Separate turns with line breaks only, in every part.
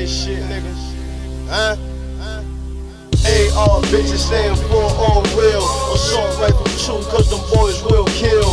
this shit, niggas. Huh? AR bitches stand for all real. Assault rifle 2, cause them boys will kill.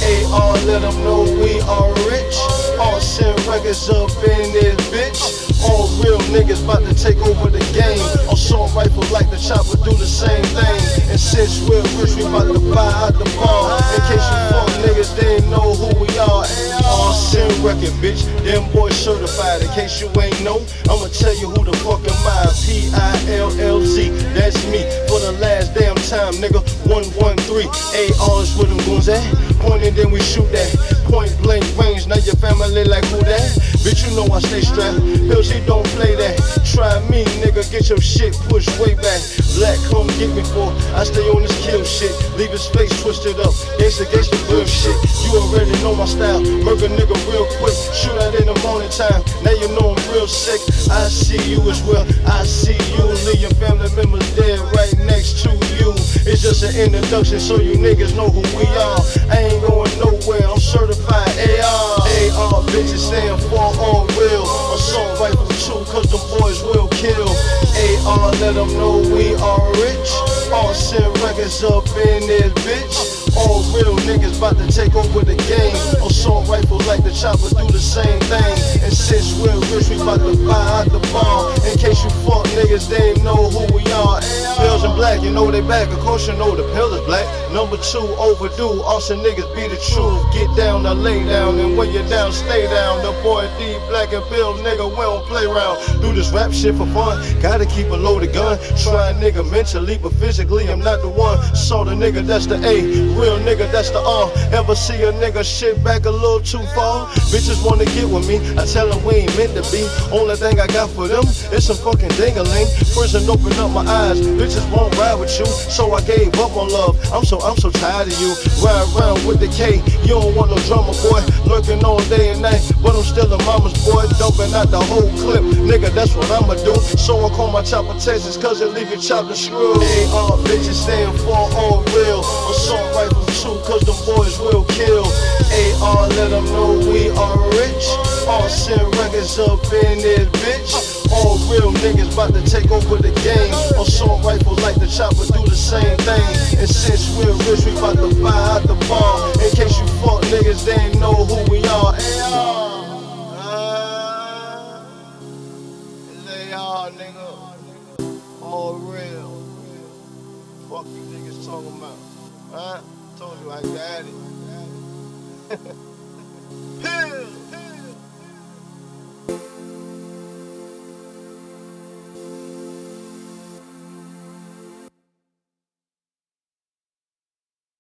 AR let them know we are rich. All send records up in this bitch. All real niggas about to take over the game. Assault rifle like the chopper do the same thing. And since we're rich, we about to buy out the bar. In case you fuck niggas, they know who we are. All send record, bitch. Them boys certified. In case you ain't know, I'ma tell you who the fuck am I. P-I-L-L-Z. That's me for the last damn time, nigga. 113. ARs with them goons at. Point and then we shoot that. Point blank range. Now your family like who that? Bitch, you know I stay strapped. Pills, he don't play that. Try me, nigga, get your shit pushed way back. Black, come get me for I stay on this kill shit. Leave his face twisted up. Gangsta, real shit. You already know my style. Murder nigga real quick. Shoot out in the morning time. Now you know I'm real sick. I see you as well. I see you. Leave your family members dead right next to you. It's just an introduction so you niggas know who we are. I ain't going nowhere. I'm certified AR. AR bitches stand for all real. Assault rifle 2, cause the boys will kill. AR let them know we are rich. All send records up in this bitch. All real niggas about to take over the game. Assault rifle like the chopper do the same thing. And since we're rich, we about to buy out the bar. In case you fuck niggas, they ain't know who we are. Pills in black, you know they back. Of course you know the pill is black. Number 2, overdue. Awesome niggas be the truth. Get down or lay down, and when you're down, stay down. The boy D, Black and Bill, nigga, we don't play around. Do this rap shit for fun. Gotta keep a loaded gun. Try a nigga mentally, but physically I'm not the one. Saw the nigga, that's the A. Real nigga, that's the R. Ever see a nigga shit back a little too far? Bitches wanna get with me. I tell them we ain't meant to be. Only thing I got for them is some fucking ding-a-ling. Prison opened up my eyes. Bitches won't ride with you, so I gave up on love. I'm so tired of you. Ride around with the K. You don't want no drama, boy. Lurking all day and night, but I'm still a mama's boy. Dumping out the whole clip, nigga. That's what I'ma do. So I call my chopper Texas, cause it leave you chopped and screwed. AR bitches stand for all real. Assault rifle 2, cause them boys will kill. AR let them know we are rich. All send records up in this bitch. All real niggas about to take over the game. Assault rifle like the chopper do the same thing. And since we're rich, we about to buy out the bar. In case you fuck niggas, they ain't know who we are. It's AR, nigga. All real. Fuck you niggas talking about. Huh? Told you I got it. Pills.